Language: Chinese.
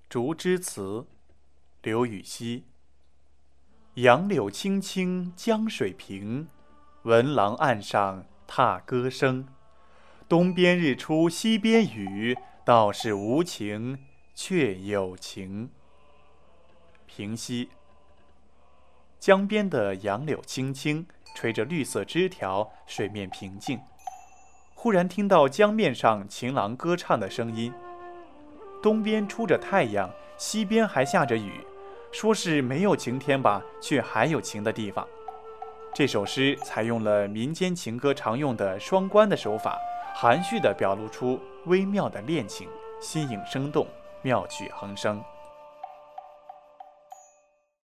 竹枝词，刘禹锡。杨柳青青江水平，闻郎岸上踏歌声。东边日出西边雨，道是无晴却有晴。平息。江边的杨柳青青，吹着绿色枝条，水面平静。忽然听到江面上情郎歌唱的声音。东边出着太阳，西边还下着雨，说是没有晴天吧，却还有晴的地方。这首诗采用了民间情歌常用的双关的手法，含蓄地表露出微妙的恋情，新颖生动，妙趣横生。